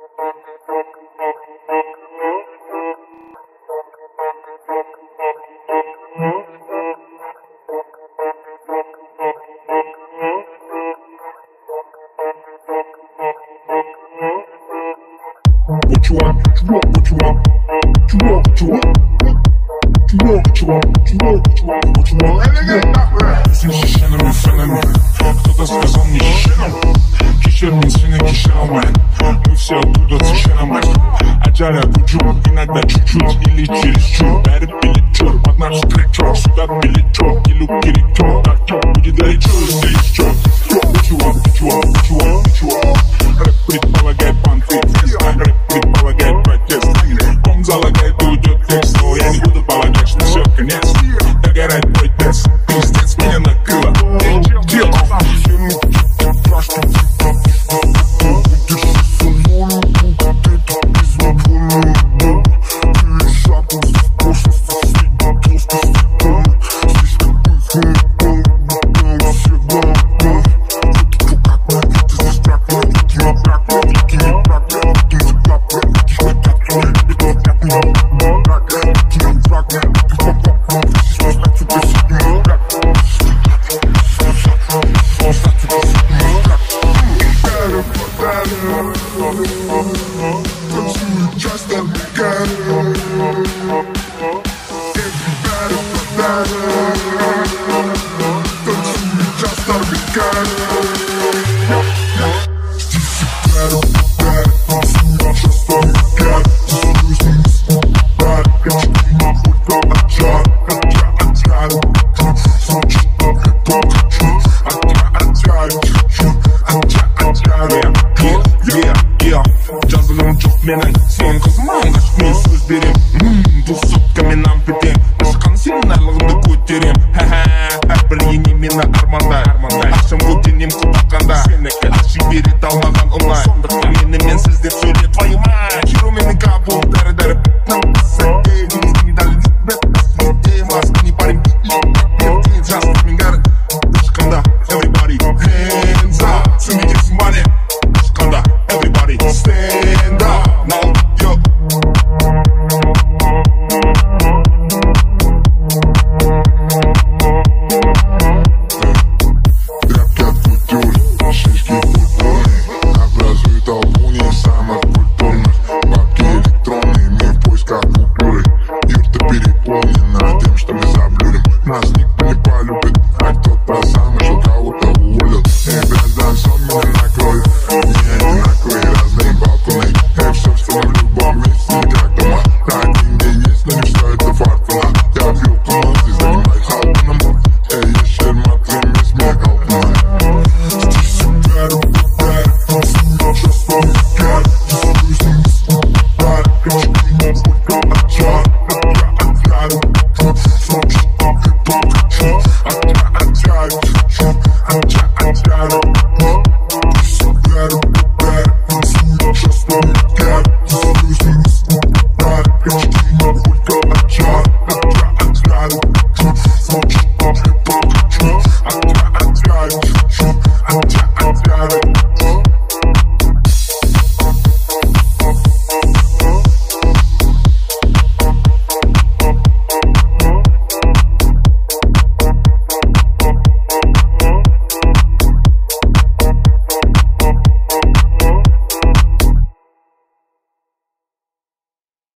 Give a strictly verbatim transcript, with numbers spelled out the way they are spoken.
What you want, what you want, what you want, what you want, what you want, what you want, what you want, what you want, what you want, what you want. Все шишенами фенами, кто-то сказал мне шишенам, кишермин сине кишерамай, мы все оттуда цишерамай. Аджаля кучу, иногда чуть-чуть или чересчур, дарит билетчур, под наш скричок, сюда билетчок, и люки речок, так чё будет горячо, если еще. What you want, what you want, what you want, what you want. Рэп предполагает панты, рэп предполагает протест. Он залагает и уйдет текст, но я не буду полагать, что все конец. Догорает мой тест, пиздец меня накрыло. Дело. Джазовым чувством, сон козман, наш мы с берем. Двух сутками нам пипем.